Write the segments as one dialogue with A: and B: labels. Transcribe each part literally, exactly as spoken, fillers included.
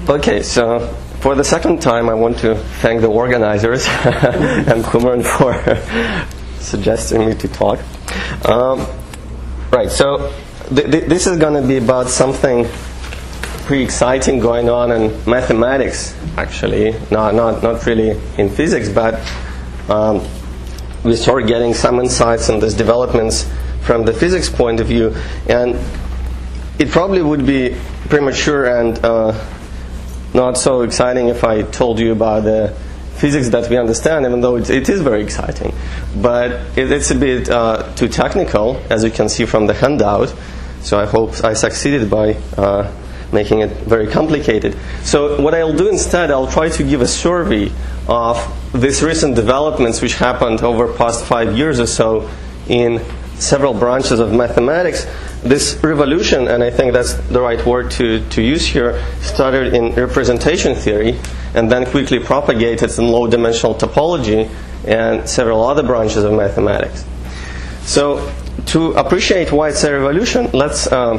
A: Okay, so for the second time, I want to thank the organizers and Kumaran for suggesting me to talk. Um, right, so th- th- this is going to be about something pretty exciting going on in mathematics, actually. Not not not really in physics, but um, we start getting some insights on these developments from the physics point of view, and it probably would be premature and uh, not so exciting if I told you about the physics that we understand, even though it, it is very exciting. But it, it's a bit uh, too technical, as you can see from the handout. So I hope I succeeded by uh, making it very complicated. So what I'll do instead, I'll try to give a survey of these recent developments which happened over past five years or so in several branches of mathematics. This revolution, and I think that's the right word to, to use here, started in representation theory and then quickly propagated in low-dimensional topology and several other branches of mathematics. So to appreciate why it's a revolution, let's um,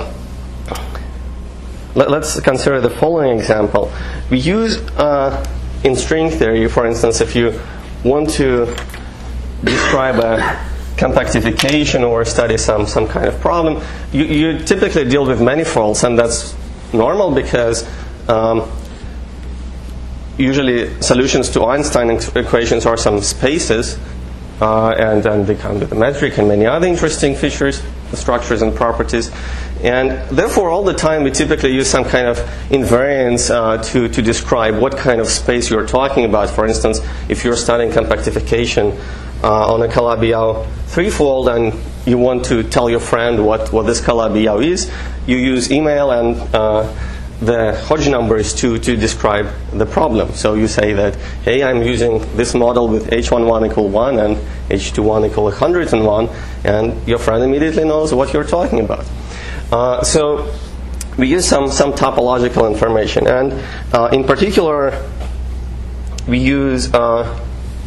A: let, let's consider the following example. We use uh, in string theory, for instance, if you want to describe a compactification or study some, some kind of problem, you, you typically deal with manifolds, and that's normal because um, usually solutions to Einstein equations are some spaces, uh, and then they come with a metric and many other interesting features, structures and properties. And therefore, all the time, we typically use some kind of invariance uh, to, to describe what kind of space you're talking about. For instance, if you're studying compactification uh, on a Calabi-Yau threefold and you want to tell your friend what, what this Calabi-Yau is, you use email and uh, the Hodge numbers to, to describe the problem. So you say that, hey, I'm using this model with H one one equal one and H two one equal one hundred one, and your friend immediately knows what you're talking about. Uh, so we use some, some topological information, and uh, in particular, we use uh,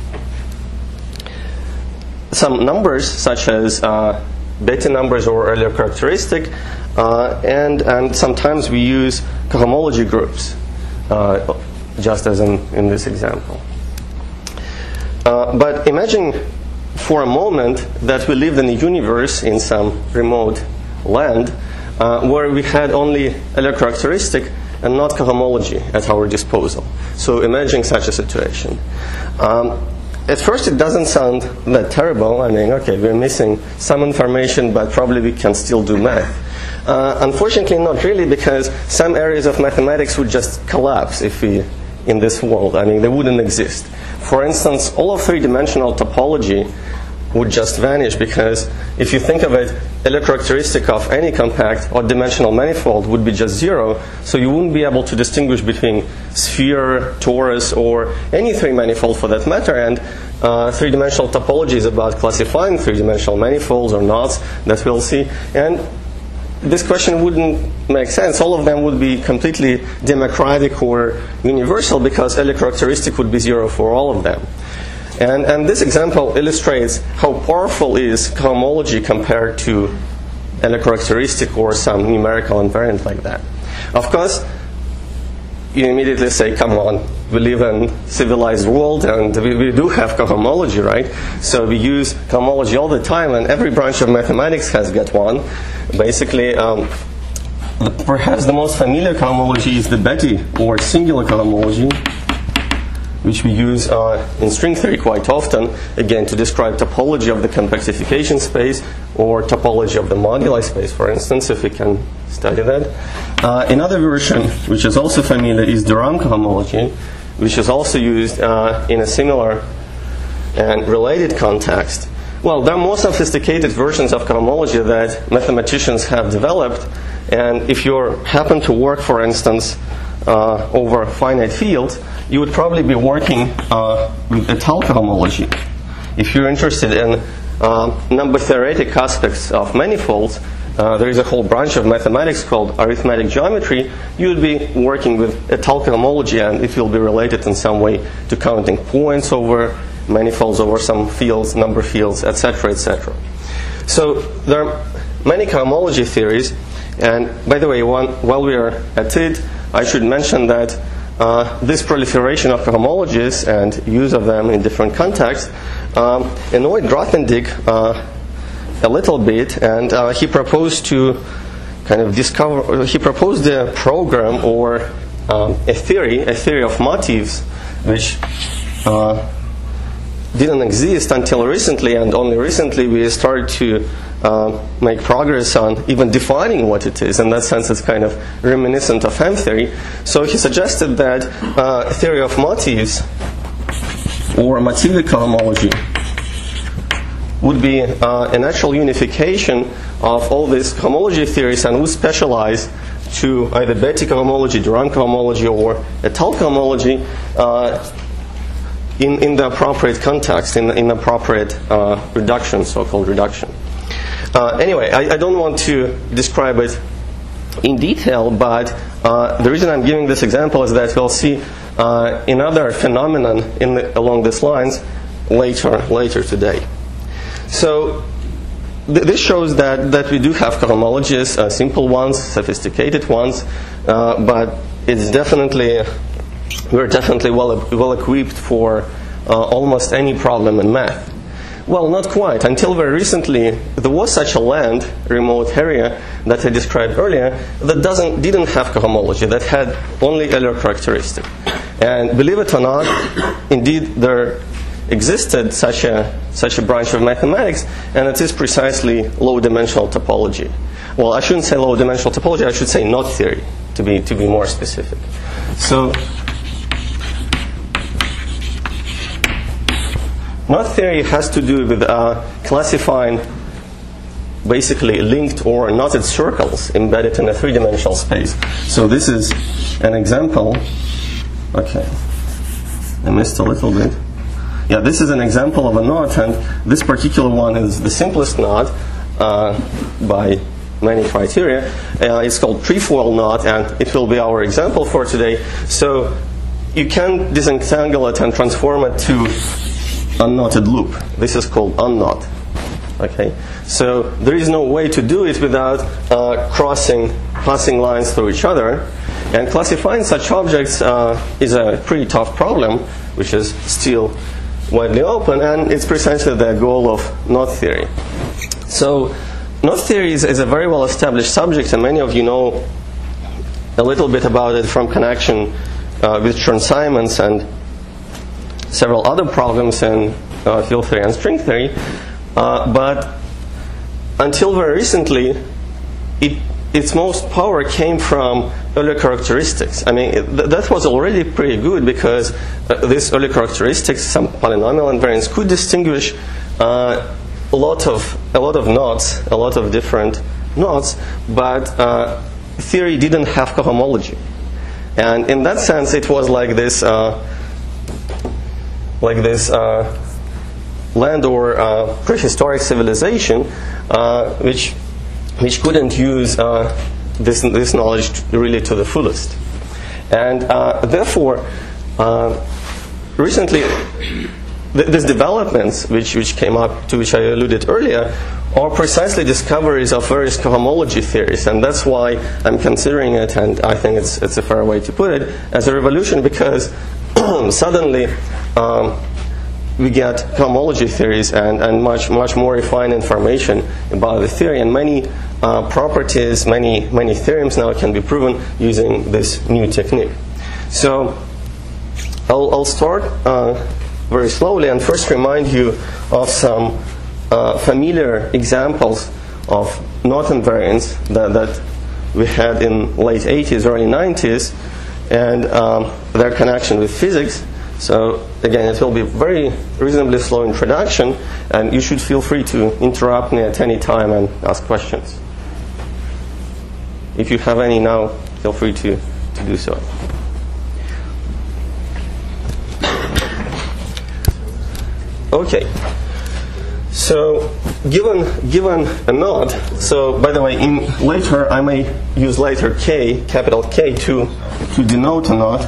A: some numbers such as uh, Betti numbers or earlier characteristic, uh, and and sometimes we use cohomology groups, uh, just as in, in this example. Uh, but imagine for a moment that we lived in a universe in some remote land uh, where we had only Euler characteristic and not cohomology at our disposal. So imagine such a situation. Um, At first, it doesn't sound that terrible. I mean, okay, we're missing some information, but probably we can still do math. Uh, unfortunately, not really, because some areas of mathematics would just collapse if we, in this world. I mean, they wouldn't exist. For instance, all of three-dimensional topology would just vanish, because if you think of it, Euler characteristic of any compact or dimensional manifold would be just zero, so you wouldn't be able to distinguish between sphere, torus, or any three manifold for that matter. And uh, three-dimensional topology is about classifying three-dimensional manifolds or knots that we'll see. And this question wouldn't make sense. All of them would be completely democratic or universal, because Euler characteristic would be zero for all of them. And, and this example illustrates how powerful is cohomology compared to Euler characteristic or some numerical invariant like that. Of course, you immediately say, come on, we live in a civilized world and we, we do have cohomology, right? So we use cohomology all the time, and every branch of mathematics has got one. Basically, um, perhaps the most familiar cohomology is the Betti or singular cohomology, which we use uh, in string theory quite often, again, to describe topology of the compactification space or topology of the moduli space, for instance, if we can study that. Uh, another version, which is also familiar, is de Rham cohomology, which is also used uh, in a similar and related context. Well, there are more sophisticated versions of cohomology that mathematicians have developed, and if you happen to work, for instance, uh, over finite fields, you would probably be working uh, with étale cohomology. If you're interested in uh, number theoretic aspects of manifolds, uh, there is a whole branch of mathematics called arithmetic geometry. You would be working with étale cohomology, and it will be related in some way to counting points over manifolds over some fields, number fields, et cetera, et cetera. So there are many cohomology theories, And by the way, one, while we are at it, I should mention that uh, this proliferation of cohomologies and use of them in different contexts um, annoyed Grothendieck uh, a little bit, and uh, he proposed to kind of discover, he proposed a program or um, a theory, a theory of motifs, which uh, didn't exist until recently, and only recently we started to uh, make progress on even defining what it is. In that sense, it's kind of reminiscent of M theory. So he suggested that uh, theory of motifs, or motivic cohomology, would be uh, a natural unification of all these cohomology theories and would specialize to either Betti cohomology, Durand cohomology, or étale cohomology uh, in, in the appropriate context, in, in appropriate uh, reduction, so-called reduction. Uh, anyway, I, I don't want to describe it in detail, but uh, the reason I'm giving this example is that we'll see uh, another phenomenon in the, along these lines later, later today. So th- this shows that, that we do have cohomologies, uh, simple ones, sophisticated ones, uh, but it's definitely, we're definitely well, well equipped for uh, almost any problem in math. Well, not quite. Until very recently, there was such a land, remote area, that I described earlier, that doesn't, didn't have cohomology, that had only Euler characteristic. And believe it or not, indeed there existed such a, such a branch of mathematics, and it is precisely low-dimensional topology. Well, I shouldn't say low-dimensional topology, I should say knot theory, to be, to be more specific. So, knot theory has to do with uh, classifying basically linked or knotted circles embedded in a three-dimensional space. So this is an example. Okay, I missed a little bit. Yeah, this is an example of a knot, and this particular one is the simplest knot uh, by many criteria. Uh, it's called trefoil knot, and it will be our example for today. So you can disentangle it and transform it to unknotted loop. This is called unknot. Okay, so there is no way to do it without uh, crossing passing lines through each other, and classifying such objects uh, is a pretty tough problem, which is still widely open, and it's precisely the goal of knot theory. So knot theory is, is a very well established subject, and many of you know a little bit about it from connection uh, with Chern-Simons and several other problems in uh, field theory and string theory. Uh, but until very recently, it, its most power came from Euler characteristics. I mean, th- that was already pretty good, because uh, these Euler characteristics, some polynomial invariants, could distinguish uh, a lot of a lot of knots, a lot of different knots. But uh, theory didn't have cohomology, and in that sense, it was like this, uh, like this. Uh, land or uh, prehistoric civilization uh, which which couldn't use uh, this this knowledge really to the fullest, and uh, therefore uh, recently th- these developments which which came up, to which I alluded earlier, are precisely discoveries of various cohomology theories, and that's why I'm considering it, and I think it's it's a fair way to put it, as a revolution, because suddenly um, we get cohomology theories and, and much much more refined information about the theory, and many uh, properties, many many theorems now can be proven using this new technique. So I'll, I'll start uh, very slowly and first remind you of some uh, familiar examples of knot invariants that, that we had in late eighties, early nineties, and um, their connection with physics. So again, it will be very reasonably slow introduction, and you should feel free to interrupt me at any time and ask questions. If you have any now, feel free to, to do so. Okay. So given given a knot, so by the way, in later I may use letter K, capital K, to to denote a knot.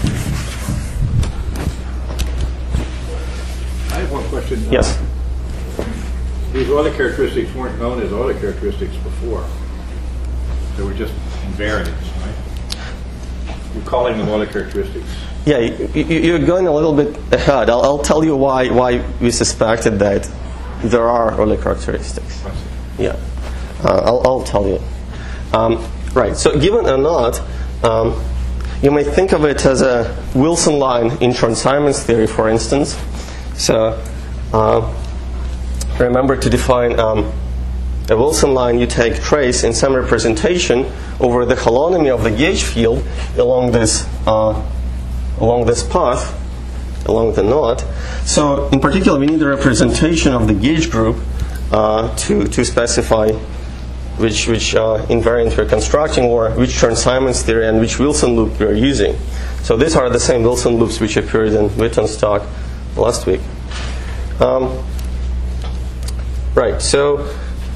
B: Question.
A: Yes.
B: These Euler characteristics weren't known as Euler characteristics before. They were just invariants, right? You're calling them Euler characteristics.
A: Yeah, you, you, you're going a little bit ahead. I'll, I'll tell you why why we suspected that there are Euler characteristics. Yeah, uh, I'll, I'll tell you. Um, right. So, given a knot, um, you may think of it as a Wilson line in Chern-Simons theory, for instance. So, uh, remember to define um, a Wilson line. You take trace in some representation over the holonomy of the gauge field along this uh, along this path, along the knot. So, in particular, we need a representation of the gauge group uh, to to specify which which uh, invariant we're constructing, or which Chern-Simons theory and which Wilson loop we're using. So these are the same Wilson loops which appeared in Witten's talk last week. Um, right. So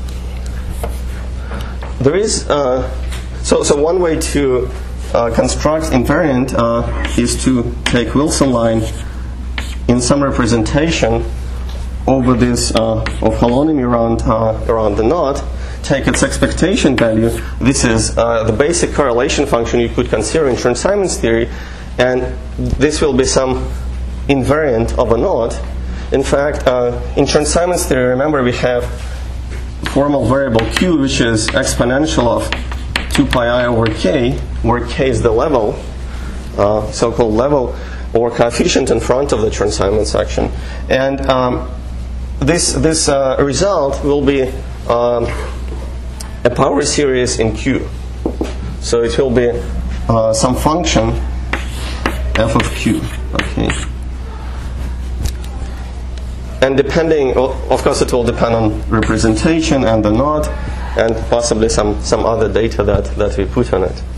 A: there is uh, so so one way to uh, construct invariant uh, is to take Wilson line in some representation over this uh, of holonomy around uh, around the knot. Take its expectation value. This is uh, the basic correlation function you could consider in Chern-Simons theory, and this will be some invariant of a knot. In fact, uh, in Chern-Simons theory, remember we have formal variable q, which is exponential of two pi I over k, where k is the level, uh, so-called level or coefficient in front of the Chern-Simons section, and um, this this uh, result will be um, a power series in Q. So it will be uh, some function f of Q. Okay. And depending, of course, it will depend on representation and the knot, and possibly some, some other data that, that we put on it.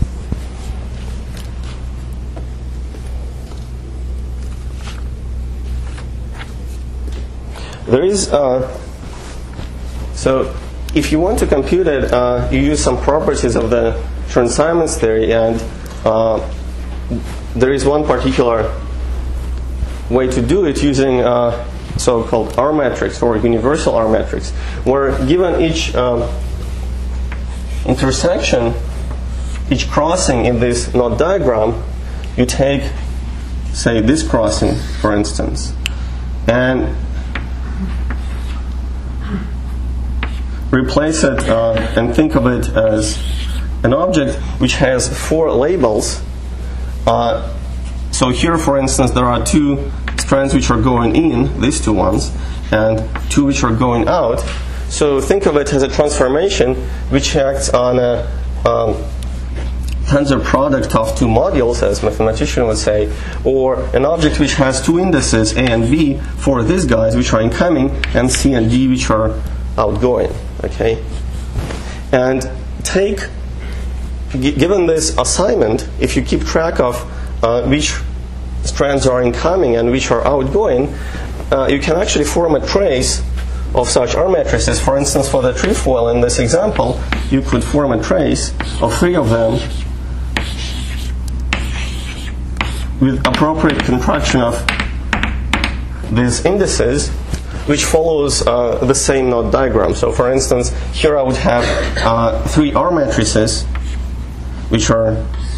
A: There is, uh, so if you want to compute it, uh, you use some properties of the Chern-Simons theory, and uh, there is one particular way to do it using uh, so-called R matrix or universal R matrix, where given each um, intersection, each crossing in this knot diagram, you take, say, this crossing, for instance, and replace it uh, and think of it as an object which has four labels. Uh, so here, for instance, there are two strands which are going in, these two ones, and two which are going out. So think of it as a transformation which acts on a um, tensor product of two modules, as mathematicians would say, or an object which has two indices, A and B, for these guys which are incoming, and C and D which are outgoing. Okay, and take, g- given this assignment, if you keep track of uh, which strands are incoming and which are outgoing, uh, you can actually form a trace of such R matrices. For instance, for the trefoil in this example, you could form a trace of three of them with appropriate contraction of these indices, which follows uh, the same knot diagram. So, for instance, here I would have uh, three R matrices, which are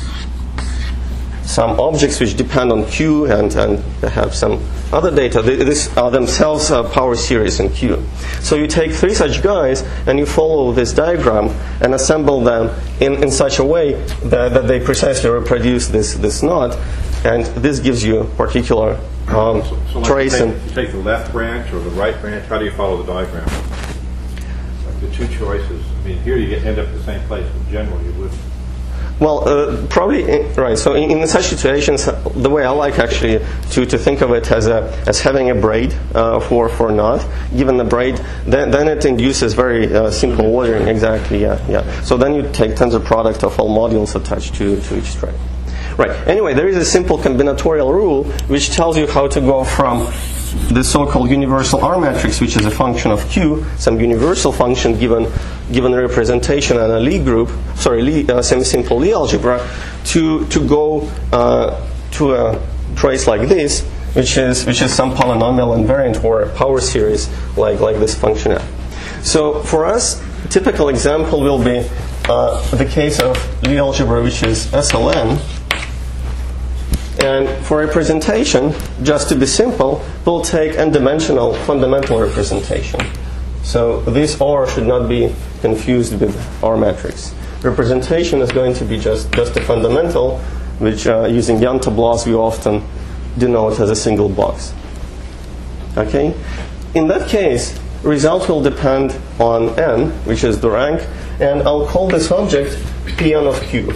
A: some objects which depend on Q, and, and they have some other data. They, these are themselves a power series in Q. So you take three such guys, and you follow this diagram and assemble them in, in such a way that, that they precisely reproduce this, this knot, and this gives you particular Um,
B: so, so like
A: trace.
B: You take,
A: and
B: you take the left branch or the right branch. How do you follow the diagram? Like the two choices. I mean, here you get, end up at the same place, but generally you wouldn't.
A: Well, uh, probably in, right. So in, in such situations, the way I like actually to, to think of it as a as having a braid uh, for for knot. Given the braid, then then it induces very uh, simple ordering. Exactly. Yeah. Yeah. So then you take tensor product of all modules attached to to each string. Right. Anyway, there is a simple combinatorial rule which tells you how to go from the so-called universal R matrix, which is a function of Q, some universal function given given a representation and a Lie group, sorry, Lie, uh, semi-simple Lie algebra, to to go uh, to a trace like this, which is which is some polynomial invariant or a power series like like this function F. So for us, a typical example will be uh, the case of Lie algebra, which is S L N. And for representation, just to be simple, we'll take n-dimensional fundamental representation. So this R should not be confused with R matrix. Representation is going to be just, just a fundamental, which uh, using Jan Tablas we often denote as a single box. Okay? In that case, result will depend on n, which is the rank, and I'll call this object P n of Q.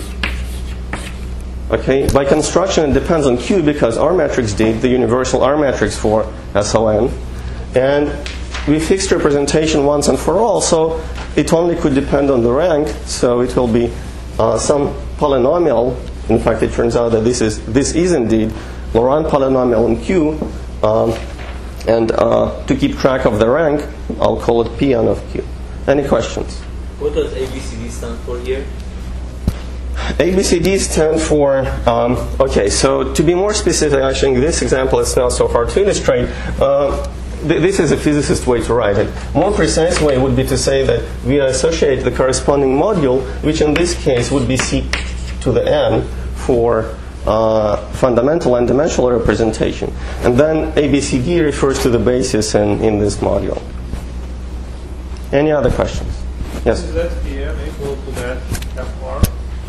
A: Okay? By construction, it depends on Q because R matrix D, the universal R matrix for S L N, and we fixed representation once and for all, so it only could depend on the rank, so it will be uh, some polynomial. In fact, it turns out that this is this is indeed Laurent polynomial in Q, um, and uh, to keep track of the rank, I'll call it P n of Q. Any questions?
C: What does A B C D stand for here?
A: A B C D stand for, um, okay, so to be more specific, I think this example is not so hard to illustrate. Uh, th- this is a physicist way to write it. More precise way would be to say that we associate the corresponding module, which in this case would be C to the n for uh, fundamental and dimensional representation. And then A B C D refers to the basis in, in this module. Any other questions? Yes?
D: Is that P n equal to that F R?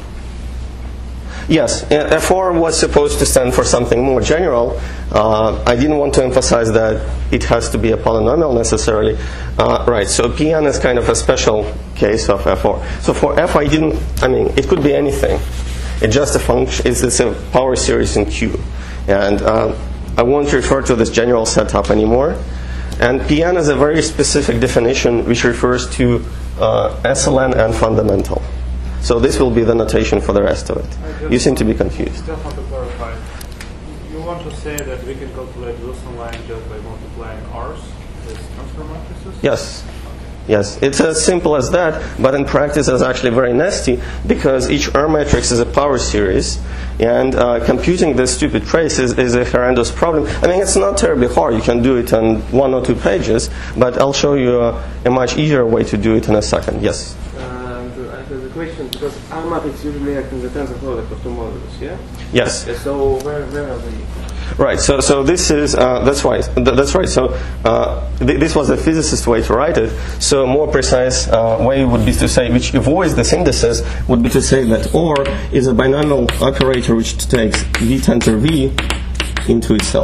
A: Yes, F R was supposed to stand for something more general. Uh, I didn't want to emphasize that it has to be a polynomial necessarily. Uh, right, so P n is kind of a special case of F R. So for F, I didn't, I mean, it could be anything. It's just a function, it's, it's a power series in Q. And uh, I won't refer to this general setup anymore. And P n is a very specific definition which refers to uh, S L N and fundamental. So this will be the notation for the rest of it. You seem to be confused.
D: Just want to clarify. You want to say that we can calculate Wilson line just by multiplying R's with transfer matrices?
A: Yes. Yes. It's as simple as that, but in practice it's actually very nasty because each R matrix is a power series, and uh, computing this stupid trace is, is a horrendous problem. I mean, it's not terribly hard. You can do it in one or two pages, but I'll show you a, a much easier way to do it in a second. Yes?
E: The question, because R matrix usually acts in the tensor product of two modules, yeah?
A: Yes.
E: So where, where are they?
A: Right. So so this is uh, that's right. Th- that's right. So uh, th- this was a physicist way to write it. So a more precise uh, way would be to say, which avoids this indices, would be to say that R is a binomial operator which takes V tensor V into itself.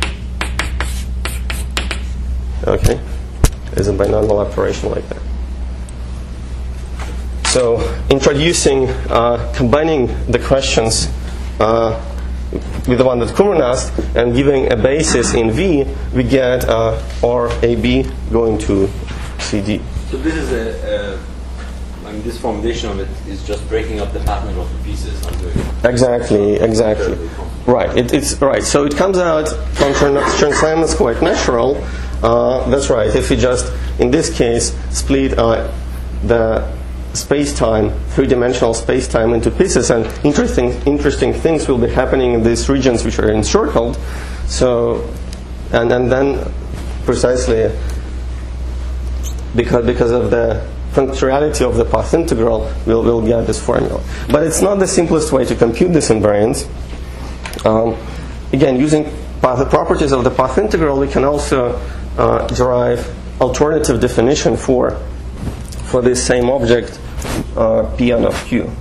A: Okay, is a binomial operation like that. So introducing, uh, combining the questions uh, with the one that Kumran asked and giving a basis in V, we get uh, R A B going to C D.
C: So this is a, uh, I mean, this formulation of it is just breaking up the pattern of the pieces onto it.
A: Exactly, exactly. Right, it, it's right. So it comes out from Chern-Simons is quite natural. Uh, that's right. If we just, in this case, split uh, the space-time, three-dimensional space-time into pieces, and interesting interesting things will be happening in these regions which are encircled. So, and, and then precisely because because of the punctuality of the path integral, we'll, we'll get this formula. But it's not the simplest way to compute this invariance. Um, again, using path, the properties of the path integral, we can also uh, derive alternative definition for for this same object, uh, P n of Q.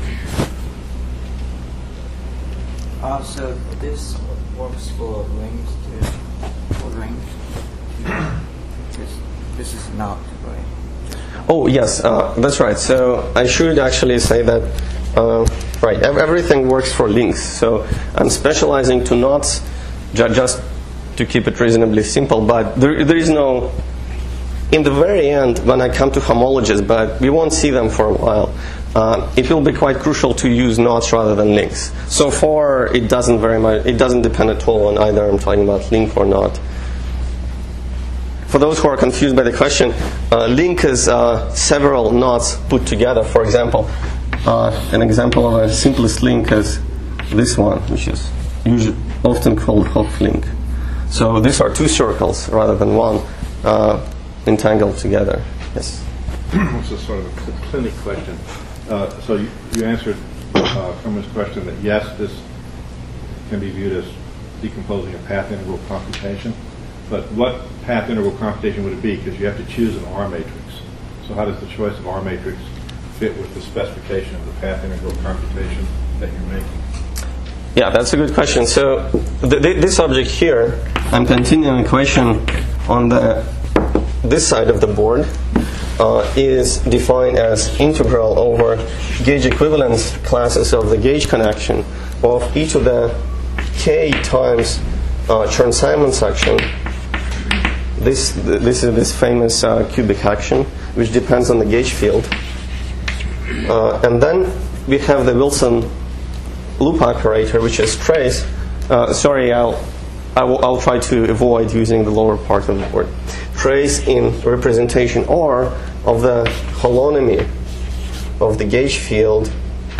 F: Uh, so this works for rings too, for rings. This, this is not, right?
A: Oh, yes, uh, that's right. So I should actually say that, uh, right, ev- everything works for links. So I'm specializing to knots ju- just to keep it reasonably simple, but there, there is no... In the very end, when I come to homologies, but we won't see them for a while, uh, it will be quite crucial to use knots rather than links. So far, it doesn't very much. It doesn't depend at all on either I'm talking about link or not. For those who are confused by the question, uh, link is uh, several knots put together. For example, uh, an example of a simplest link is this one, which is usually often called Hopf link. So these are two circles rather than one. Uh, entangled together. Yes.
B: This is sort of a clinic question. Uh, so you, you answered uh, Kerman's question that yes, this can be viewed as decomposing a path integral computation. But what path integral computation would it be? Because you have to choose an R matrix. So how does the choice of R matrix fit with the specification of the path integral computation that you're making?
A: Yeah, that's a good question. So th- th- this object here, I'm continuing equation on the this side of the board, uh, is defined as integral over gauge equivalence classes of the gauge connection of e to the k times uh, Chern-Simons section. This this is this famous uh, cubic action, which depends on the gauge field, uh, and then we have the Wilson loop operator, which is trace. Uh, sorry, I'll I will, I'll try to avoid using the lower part of the board. Trace in representation R of the holonomy of the gauge field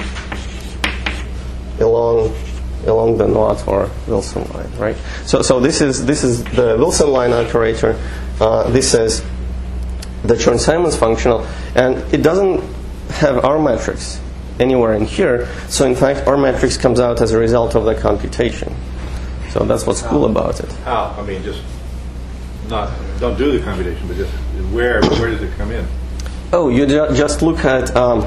A: along along the knot or Wilson line, right? So so this is this is the Wilson line operator. Uh, this is the Chern-Simons functional, and it doesn't have R matrix anywhere in here. So in fact, R matrix comes out as a result of the computation. So that's what's cool about it.
B: How? I mean, just not don't do the computation, but just where where does it come in?
A: Oh, you ju- just look at um,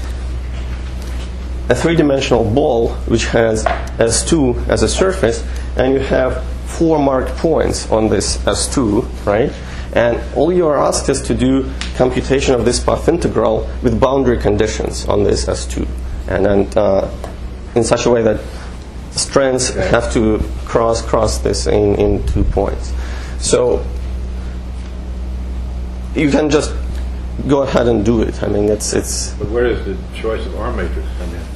A: a three-dimensional ball which has S two as a surface, and you have four marked points on this S two, right? And all you are asked is to do computation of this path integral with boundary conditions on this S two, and then uh, in such a way that strands have to cross cross this in, in two points. So you can just go ahead and do it. I mean, it's it's.
B: But where does the choice of R matrix come in?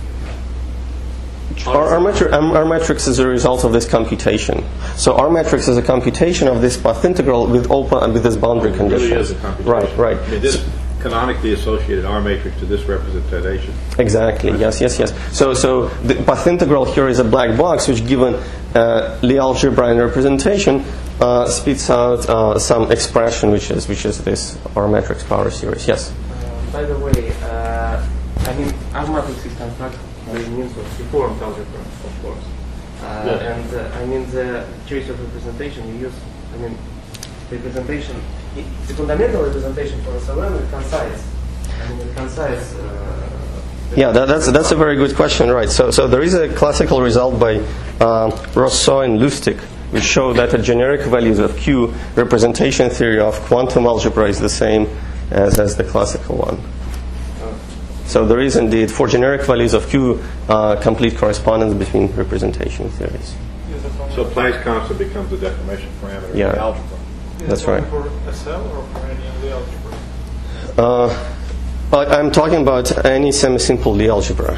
A: R, R, matri- R matrix is a result of this computation. So R matrix is a computation of this path integral with all pa- with this boundary
B: It
A: condition.
B: really is a computation.
A: Right, right.
B: I mean, this canonically associated R matrix to this representation.
A: Exactly. Yes, yes, yes. So, so the path integral here is a black box, which, given uh, Lie algebra and representation, uh, spits out uh, some expression, which is which is this R matrix power series. Yes.
E: Uh, by the way, uh, I mean, R matrix is constructed by means of deformed algebra, of course. Uh,
B: Yeah.
E: And uh, I mean, the choice of representation you use, I mean, representation, i- the fundamental representation for S L M is concise. I mean, it concise. Uh,
A: Yeah, that, that's that's a very good question, right? So, so there is a classical result by uh, Rousseau and Lustig, which show that the generic values of Q representation theory of quantum algebra is the same as, as the classical one. So there is indeed, for generic values of Q, uh, complete correspondence between representation theories.
B: So Planck's constant becomes the deformation parameter
A: Yeah.
B: in the algebra.
A: That's right.
D: For S L or for any of the algebra?
A: Uh, I- I'm talking about any semi-simple Lie algebra.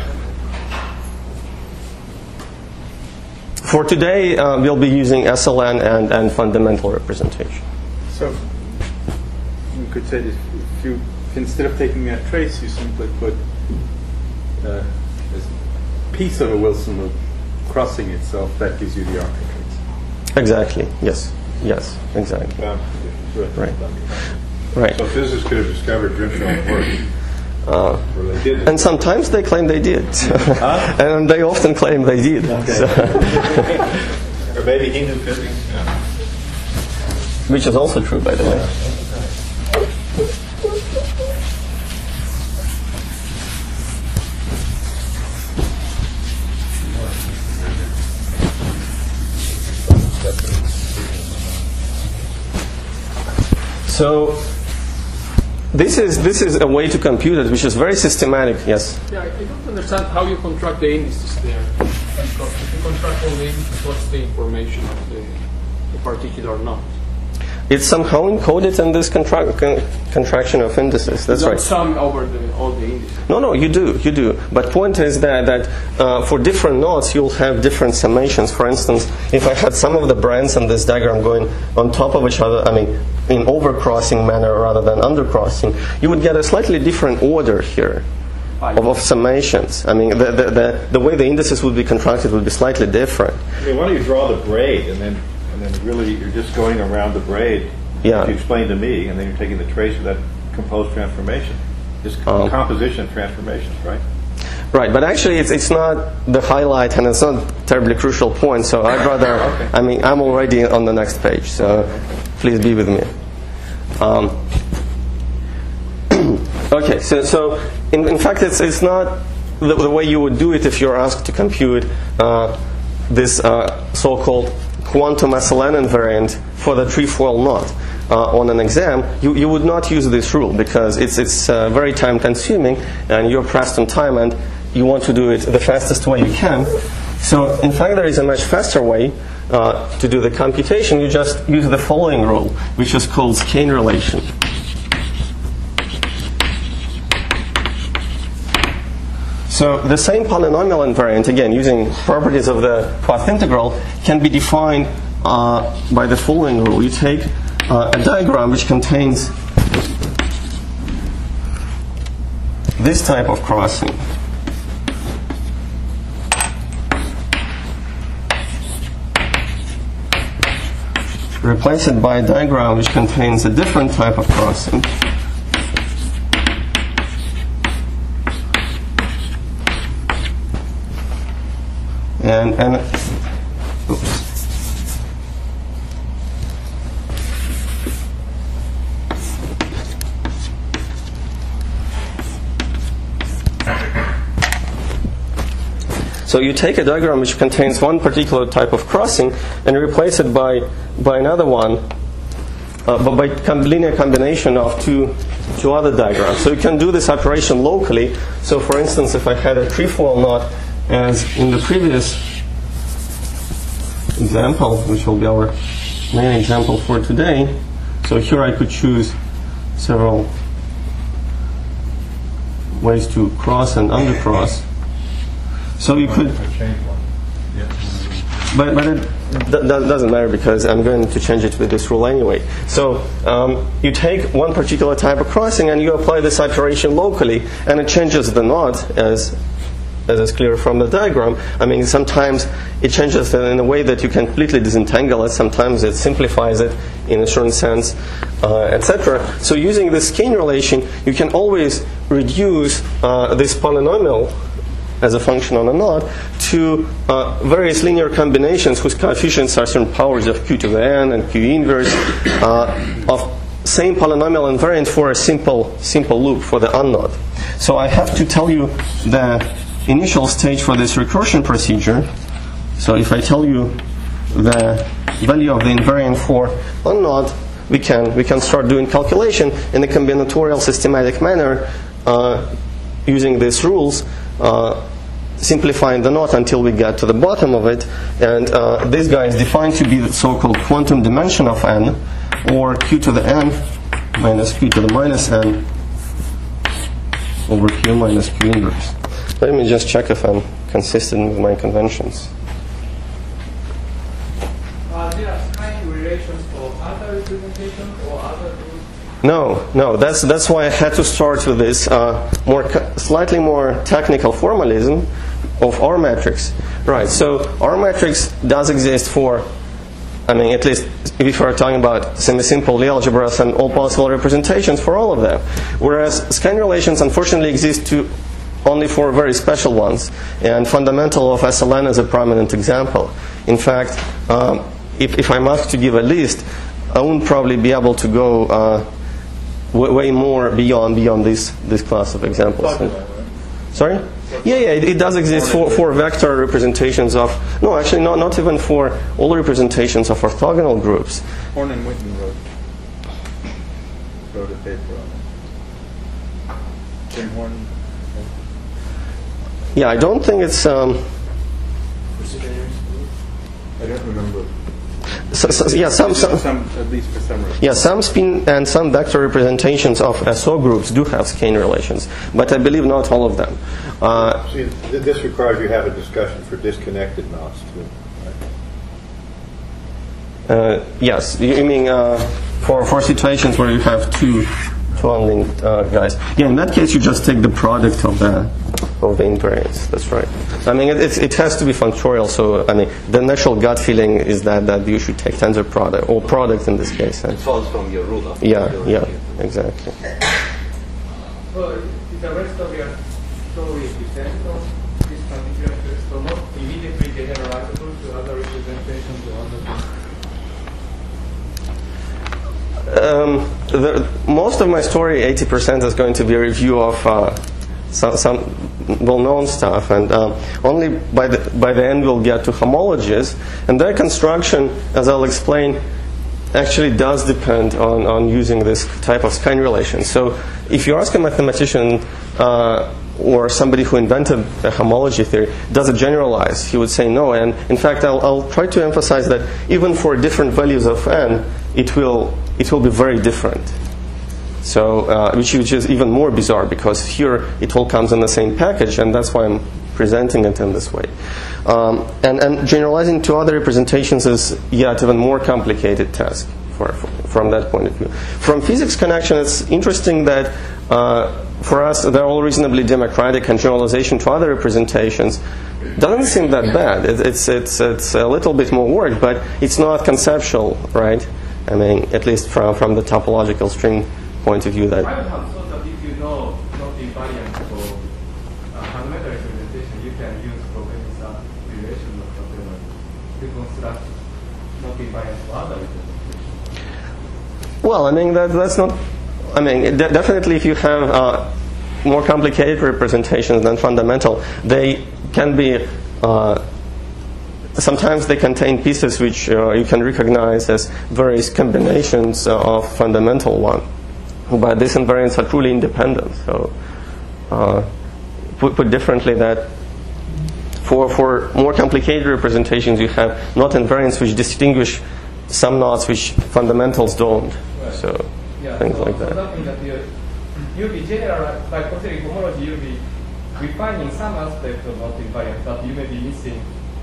A: For today, uh, we'll be using S L N and, and fundamental representation.
G: So you could say if if you, instead of taking a trace, you simply put uh, this piece of a Wilson loop crossing itself, that gives you the R matrix.
A: Exactly. Yes. Yes. Exactly.
B: Um,
A: Right. Right.
B: So physicists could have discovered Grimshaw work.
A: Uh,
B: Or they did.
A: and sometimes they claim they did, and they often claim they did. So,
B: Or maybe he knew physics. Yeah.
A: which is also true, by the way. So this is this is a way to compute it, which is very systematic. Yes.
H: Yeah, I don't understand how you contract the indices there. Because if you contract all the indices, what's the information of the, the particular knot?
A: It's somehow encoded in this contra- con- contraction of indices. That's
H: you don't
A: right.
H: sum over the, all the indices.
A: No, no, you do, you do. But point is that that uh, for different nodes, you'll have different summations. For instance, if I had some of the brands in this diagram going on top of each other, I mean, in overcrossing manner rather than undercrossing, you would get a slightly different order here of, of summations. I mean, the, the, the, the way the indices would be contracted would be slightly different.
B: I mean, why don't you draw the braid and then and then really you're just going around the braid
A: Yeah.
B: that you explained to me, and then you're taking the trace of that composed transformation. It's
A: Um,
B: composition transformations, right?
A: Right, but actually it's, it's not the highlight and it's not terribly crucial point, so I'd rather,
B: Okay.
A: I mean, I'm already on the next page, so please be with me. Um, okay, so, so in, in fact it's, it's not the, the way you would do it if you're asked to compute uh, this uh, so-called quantum S L N invariant for the trefoil knot. Uh, on an exam, you, you would not use this rule because it's, it's uh, very time consuming and you're pressed on time and you want to do it the fastest way you can. So in fact there is a much faster way uh, to do the computation. You just use the following rule, which is called Skene relation. So the same polynomial invariant, again using properties of the path integral, can be defined uh, by the following rule. You take Uh, a diagram which contains this type of crossing. Replace it by a diagram which contains a different type of crossing. And, and oops. So you take a diagram which contains one particular type of crossing and replace it by, by another one, uh, but by com- linear combination of two, two other diagrams. So you can do this operation locally. So for instance, if I had a trefoil knot as in the previous example, which will be our main example for today, so here I could choose several ways to cross and undercross. So you could, but, but it d- d- doesn't matter because I'm going to change it with this rule anyway. So um, you take one particular type of crossing and you apply this operation locally, and it changes the knot as as is clear from the diagram. I mean, sometimes it changes it in a way that you can completely disentangle it. Sometimes it simplifies it in a certain sense, uh, et cetera. So using this Skene relation, you can always reduce uh, this polynomial as a function on a knot to uh, various linear combinations whose coefficients are certain powers of q to the n and q inverse uh, of same polynomial invariant for a simple simple loop for the unknot. So I have to tell you the initial stage for this recursion procedure. So if I tell you the value of the invariant for unknot, we can we can start doing calculation in a combinatorial systematic manner uh, using these rules. Uh, simplifying the knot until we get to the bottom of it, and uh, this guy is defined to be the so-called quantum dimension of n, or q to the n minus q to the minus n over q minus q inverse. Let me just check if I'm consistent with my conventions.
D: Uh, there are Skene relations for other representations or other rules?
A: No, no. That's that's why I had to start with this uh, more slightly more technical formalism of R matrix. Right. So R matrix does exist for, I mean, at least if we're talking about semi-simple Lie algebras and all possible representations for all of them. Whereas Skene relations unfortunately exist to only for very special ones. And fundamental of S L N is a prominent example. In fact, um, if, if I'm asked to give a list, I wouldn't probably be able to go uh, w- way more beyond beyond this this class of examples. Sorry? Yeah, yeah, it, it does exist for, for vector representations of, no, actually not, not even for all representations of orthogonal groups.
G: Horn and Witten wrote, wrote a paper on it. Jim Horn.
A: Yeah, I don't think it's... Um,
G: I don't remember.
A: so, so, yeah, some, some,
G: some, at least for some reason.
A: yeah, some spin and some vector representations of S O groups do have Skene relations, but I believe not all of them. Uh,
B: See, th- this requires you have a discussion for disconnected knots too. Right?
A: uh, yes, you, you mean uh, for, for situations where you have two, two unlinked uh, guys. Yeah, in that case you just take the product of the of the invariants. That's right. I mean, it, it, it has to be functorial. So, I mean, the natural gut feeling is that, that you should take tensor product, or product in this case.
C: It follows from your rule. Of
A: Yeah, yeah, exactly.
E: So is the rest of your story depend on this particular test, so not immediately generalizable to other representations or other things?
A: Um, the, most of my story, eighty percent, is going to be a review of uh, some, some well-known stuff, and um, only by the, by the end we'll get to homologies. And their construction, as I'll explain, actually does depend on, on using this type of spine relation. So if you ask a mathematician uh, or somebody who invented the homology theory, does it generalize? He would say no. And in fact, I'll, I'll try to emphasize that even for different values of n, it will it will be very different. So, uh, which, which is even more bizarre, because here it all comes in the same package, and that's why I'm presenting it in this way. Um, and, and generalizing to other representations is yet even more complicated task for, for, from that point of view. From physics connection, it's interesting that uh, for us they're all reasonably democratic, and generalization to other representations doesn't seem that bad. It, it's, it's, it's a little bit more work, but it's not conceptual, right? I mean, at least from, from the topological string point of view. That
E: I would have thought that if you know not invariant for uh, fundamental representation, you can use Provenza relation or whatever to construct not invariant for other representations.
A: Well, I mean, that, that's not... I mean, de- definitely if you have uh, more complicated representations than fundamental, they can be... Uh, sometimes they contain pieces which uh, you can recognize as various combinations uh, of fundamental one. But these invariants are truly independent. So, uh, put, put differently, that for, for more complicated representations, you have not invariants which distinguish some knots which fundamentals don't.
E: Right.
A: So,
E: yeah,
A: things
E: so,
A: like
E: so
A: that.
E: that means that you, you'll be general, by considering homology, you'll be refining some aspect of not invariant, but you may be missing.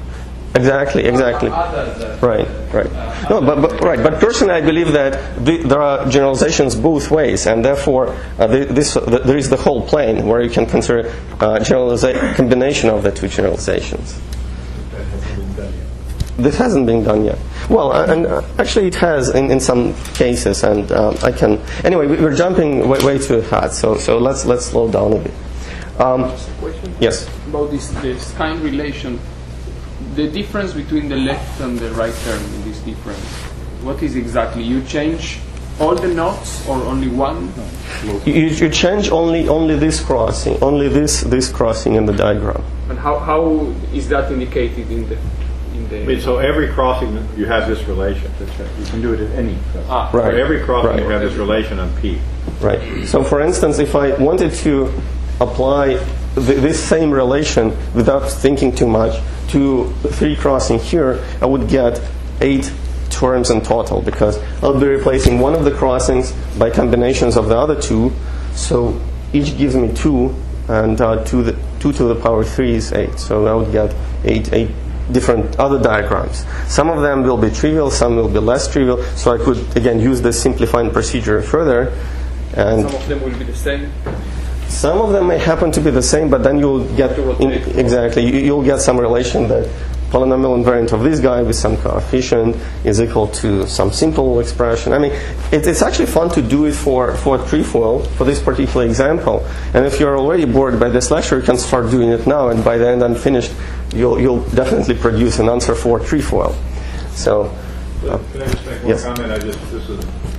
A: Exactly, exactly.
E: Others, uh,
A: Right, right.
E: Uh,
A: No, but, but right. But personally, I believe that the, there are generalizations both ways, and therefore uh, the, this uh, the, there is the whole plane where you can consider uh, generaliza- combination of the two generalizations.
B: That hasn't been done yet.
A: This hasn't been done yet. Well, uh, and uh, actually it has in, in some cases, and um, I can. Anyway, we, we're jumping way, way too fast, so so let's let's slow down a bit. Um,
H: Question?
A: yes.
H: About this, this kind relation. The difference between the left and the right term in this difference, what is exactly? You change all the knots or only one?
A: You, you change only only this crossing, only this this crossing in the diagram.
H: And how, how is that indicated in the in the?
B: I mean, so every crossing you have this relation.
G: That's right. You can do it at any crossing.
H: Ah,
A: Right.
B: For every crossing
A: Right.
B: you have this relation on P.
A: Right. So, for instance, if I wanted to apply th- this same relation without thinking too much to three crossing here, I would get eight terms in total, because I'll be replacing one of the crossings by combinations of the other two. So each gives me two, and uh, two, the, two to the power three is eight. So I would get eight, eight different other diagrams. Some of them will be trivial, some will be less trivial. So I could again use this simplifying procedure further. And
H: some of them will be the same.
A: some of them may happen to be the same, but then you'll get in, exactly you, you'll get some relation that polynomial invariant of this guy with some coefficient is equal to some simple expression. I mean, it, it's actually fun to do it for for trefoil for this particular example. And if you're already bored by this lecture, you can start doing it now. And by the end I'm finished, you'll you'll definitely produce an answer for trefoil. So, uh,
B: Can I just make one
A: yes.
B: comment? I just this is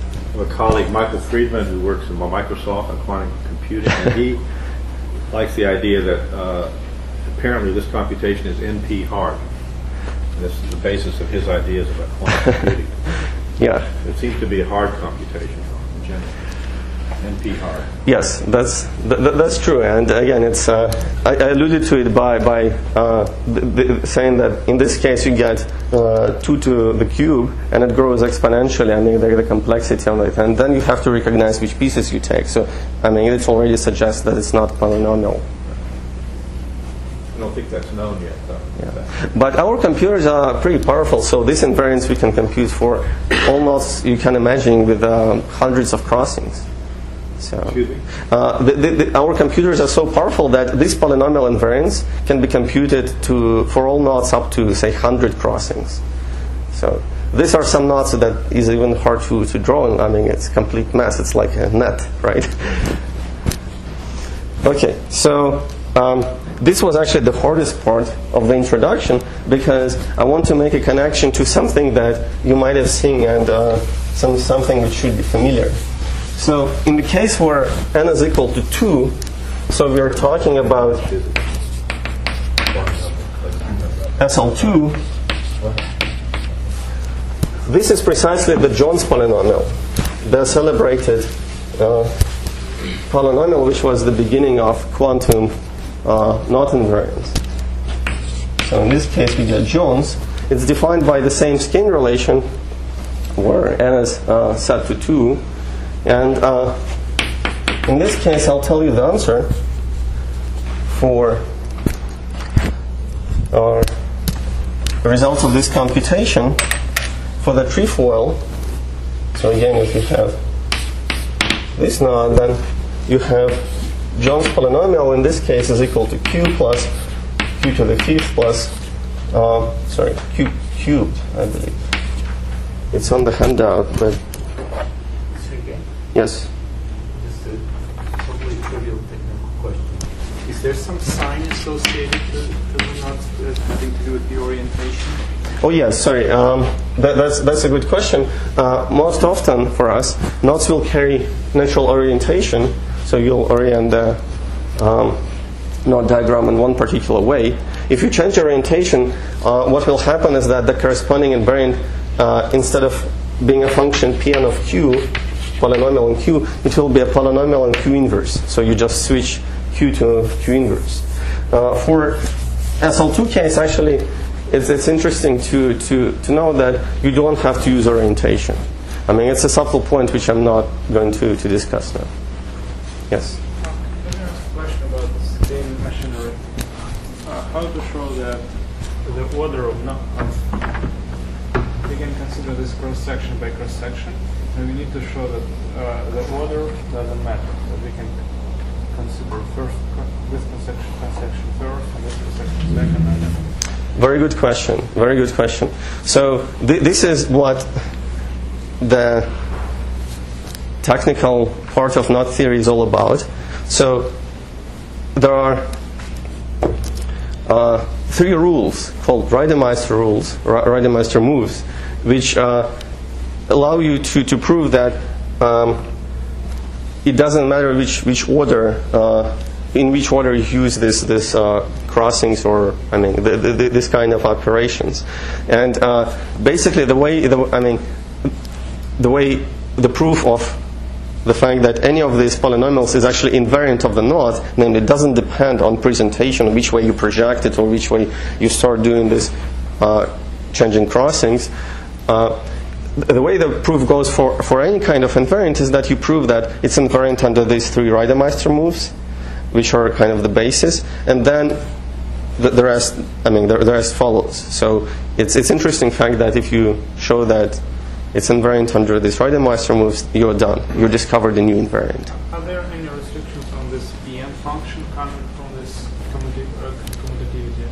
B: a colleague, Michael Friedman, who works in Microsoft on quantum computing, and he likes the idea that uh, apparently this computation is N P hard. And this is the basis of his ideas about quantum computing.
A: yeah.
B: It seems to be a hard computation in general. N P hard.
A: Yes, that's th- th- that's true, and again, it's uh, I, I alluded to it by by uh, th- th- saying that in this case you get uh, two to the cube, and it grows exponentially. I mean, the, the complexity of it, and then you have to recognize which pieces you take. So, I mean, it already suggests that it's not polynomial.
B: I don't think that's known yet, though.
A: Yeah. But our computers are pretty powerful, so this invariance we can compute for almost you can imagine with um, hundreds of crossings. So,
B: Excuse me?
A: uh, the, the, the, our computers are so powerful that this polynomial invariance can be computed to for all knots up to say one hundred crossings. So these are some knots that is even hard to, to draw. I mean, it's complete mess. It's like a net, right? Okay, so um, this was actually the hardest part of the introduction because I want to make a connection to something that you might have seen and uh, some something which should be familiar. So in the case where n is equal to two, so we are talking about S L two. This is precisely the Jones polynomial, the celebrated uh, polynomial which was the beginning of quantum uh, knot invariance. So in this case we get Jones. It's defined by the same scaling relation where n is uh, set to two. And uh, in this case I'll tell you the answer for uh, the results of this computation for the trefoil. So again, if you have this knot, then you have Jones polynomial in this case is equal to q plus q to the fifth plus uh, sorry q cubed, I believe. It's on the handout, but yes.
I: Just a totally trivial technical question. Is there some sign associated to, to the knots uh, having to do with the orientation?
A: Oh yes, sorry. Um, that, that's that's a good question. Uh, most often for us, knots will carry natural orientation, so you'll orient the um, knot diagram in one particular way. If you change orientation, uh, what will happen is that the corresponding invariant, uh, instead of being a function Pn of q, polynomial in q, it will be a polynomial in q inverse. So you just switch q to q inverse. Uh, for S L two case, actually, it's, it's interesting to, to, to know that you don't have to use orientation. I mean, it's a subtle point which I'm not going to, to discuss now. Yes?
D: Let me ask a question about scaling machinery. Uh, how to show that the order of knots? We can consider this cross-section by cross-section, and we need to show that uh, the order doesn't matter. That we can consider first this cross-section, cross-section first, and this cross-section second, and then.
A: Very good question. Very good question. So th- this is what the technical part of knot theory is all about. So there are uh, three rules called Reidemeister rules, Reidemeister moves, which uh, allow you to, to prove that um, it doesn't matter which which order uh, in which order you use this this uh, crossings or I mean the, the, the, this kind of operations, and uh, basically the way the, I mean the way the proof of the fact that any of these polynomials is actually invariant of the knot, namely it doesn't depend on presentation, which way you project it or which way you start doing this uh, changing crossings. Uh, the way the proof goes for, for any kind of invariant is that you prove that it's invariant under these three Reidemeister moves, which are kind of the basis, and then the, the rest, I mean, the, the rest follows. So it's it's interesting fact that if you show that it's invariant under these Reidemeister moves, you're done. You discovered a new invariant.
D: Are there any restrictions on this Pn function coming from this commutativity?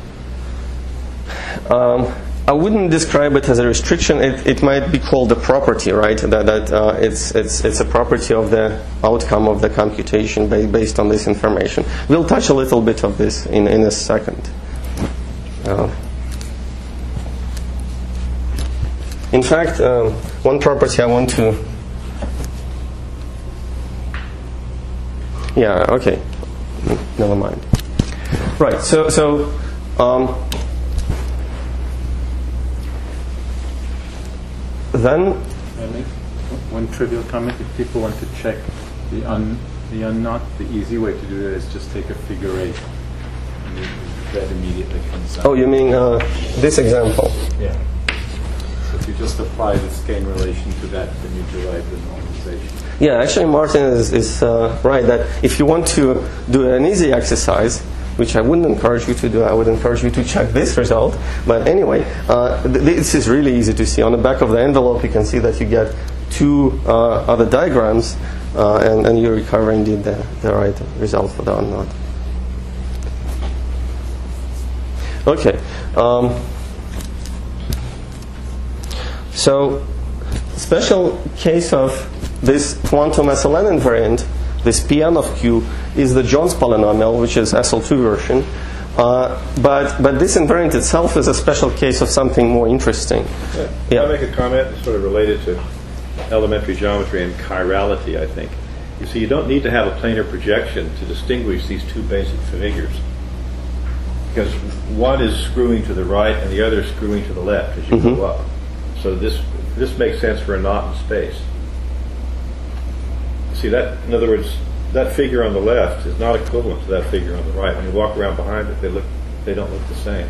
A: Um, I wouldn't describe it as a restriction. It, it might be called a property, right? That, that uh, it's it's it's a property of the outcome of the computation ba- based on this information. We'll touch a little bit of this in in a second. Uh, in fact, um, one property I want to. Yeah. Okay. Never mind. Right. So so. Um, Then,
G: one trivial comment: if people want to check the un the unknot, the easy way to do that is just take a figure eight, and you, that immediately comes out.
A: Oh, you mean uh, this example?
G: Yeah. So if you just apply the scaling relation to that, then you derive the normalization.
A: Yeah, actually, Martin is, is uh, right that if you want to do an easy exercise, which I wouldn't encourage you to do, I would encourage you to check this result. But anyway, uh, th- this is really easy to see. On the back of the envelope, you can see that you get two uh, other diagrams, uh, and, and you recover indeed the, the right result for the unknot. Okay. Um, so, special case of this quantum S L N invariant, this Pn of Q, is the Jones polynomial, which is S L two version. Uh, but but this invariant itself is a special case of something more interesting.
B: Yeah.
A: Yeah.
B: I'll make a comment sort of related to elementary geometry and chirality, I think. You see, you don't need to have a planar projection to distinguish these two basic figures, because one is screwing to the right and the other is screwing to the left as you
A: Mm-hmm.
B: go up. So this this makes sense for a knot in space. See that? In other words, that figure on the left is not equivalent to that figure on the right. When you walk around behind it, they look they don't look the same.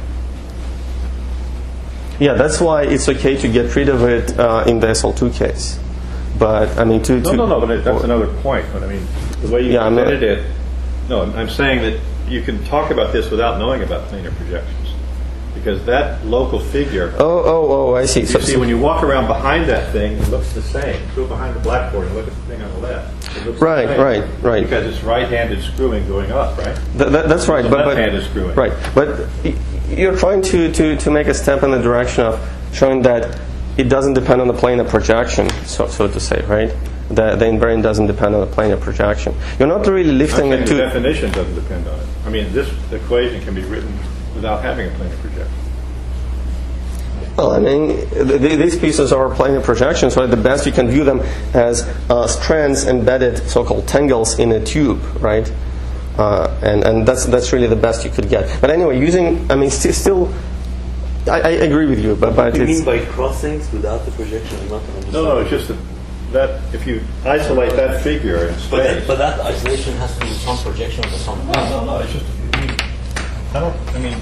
A: Yeah, that's why it's okay to get rid of it uh, in the S L two case. But I mean, to,
B: No,
A: to
B: no, no, but that's another point. But I mean, the way you
A: Yeah, I'm not-
B: presented it, no, I'm, I'm saying that you can talk about this without knowing about planar projections, because that local figure,
A: Oh, oh, oh! I see.
B: you
A: So,
B: see,
A: so-
B: when you walk around behind that thing, it looks the same. Go behind the blackboard and look at the thing on the left. It looks the
A: Right,
B: same.
A: right, right.
B: Because it's right-handed screwing going up, right?
A: Th- that, that's right.
B: The
A: but,
B: left
A: but
B: hand is screwing.
A: Right, but y- you're trying to, to, to make a step in the direction of showing that it doesn't depend on the planar projection, so so to say, right? The, the invariant doesn't depend on the planar projection. You're not really
B: I'm
A: lifting
B: saying
A: it
B: the
A: to.
B: definition doesn't depend on it. I mean, this equation can be written without having a planar projection.
A: Well, I mean, th- th- these pieces are planar projections, right? The best you can view them as uh, strands embedded, so-called tangles in a tube, right? Uh, and and that's that's really the best you could get. But anyway, using, I mean, st- still, I, I agree with you, but but
C: You
A: it's
C: mean by crossings without the projection? I'm not understanding.
B: No, no, it's just that, that if you isolate that figure in
C: But that,
B: space.
C: but that isolation has to be some projection or something.
B: No, no, no. It's just. I mean, I don't. I mean,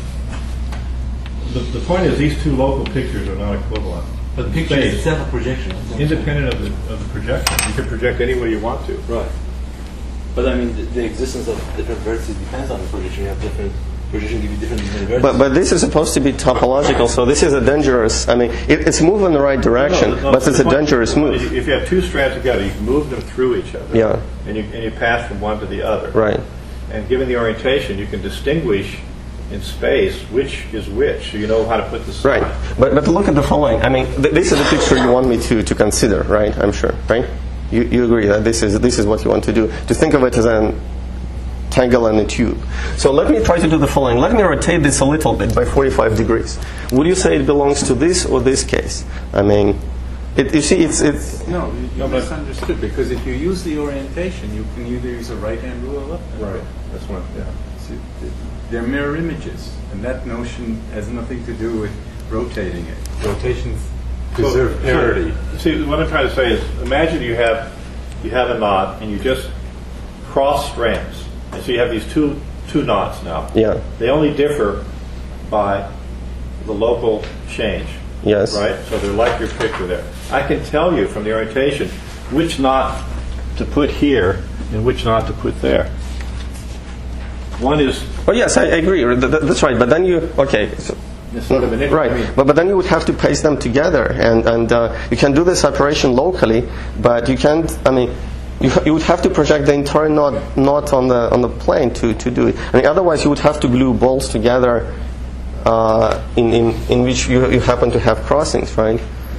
B: the the point is these two local pictures are not equivalent.
C: But the
B: In
C: picture
B: space,
C: is itself a projection.
B: independent of the of the projection. You can project any way you want to.
C: Right. But I mean, the, the existence of different vertices depends on the projection. You have different projection give you different vertices.
A: But but this is supposed to be topological, so this is a dangerous. I mean, it, it's moving in the right direction,
B: No, no,
A: but it's
B: the
A: a
B: point-
A: dangerous
B: the point
A: move.
B: is If you have two strands together, you can move them through each other.
A: Yeah.
B: And you and you pass from one to the other.
A: Right.
B: And given the orientation, you can distinguish in space which is which, so you know how to put the sign.
A: Right. But but look at the following. I mean, th- this is the picture you want me to, to consider, right? I'm sure, right? You you agree that this is this is what you want to do. To think of it as an tangle and a tube. So let me try to do the following. Let me rotate this a little bit by forty-five degrees. Would you say it belongs to this or this case? I mean, it, you see, it's it's.
G: No, you, you misunderstood, because if you use the orientation, you can either use a right-hand rule or left-hand rule.
B: Right. That's one. Yeah.
G: See, th- They're mirror images, and that notion has nothing to do with rotating it. Rotations preserve
B: Well,
G: parity.
B: See, what I'm trying to say is, imagine you have you have a knot and you just cross strands, and so you have these two two knots now.
A: Yeah.
B: They only differ by the local change.
A: Yes.
B: Right. So they're like your picture there. I can tell you from the orientation which knot to put here and which knot to put there. One is
A: Oh yes, I, I agree. Th- th- That's right. But then you okay. So,
B: is sort of an
A: right.
B: I mean,
A: But but then you would have to paste them together, and and uh, you can do this operation locally, but you can't. I mean. You, ha- you would have to project the entire knot, knot on the on the plane to, to do it. I mean, otherwise you would have to glue balls together uh, in, in in which you you happen to have crossings, right?